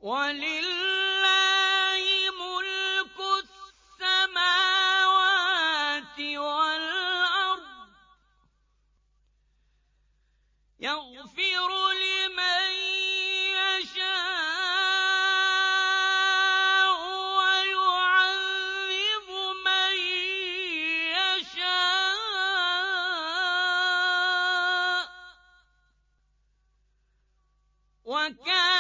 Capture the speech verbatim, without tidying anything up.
وَلِلَّهِ مُلْكُ السَّمَاوَاتِ وَالْأَرْضِ ۚ يَغْفِرُ لِمَن يَشَاءُ وَيُعَذِّبُ مَن يَشَاءُ ۚ وَكَانَ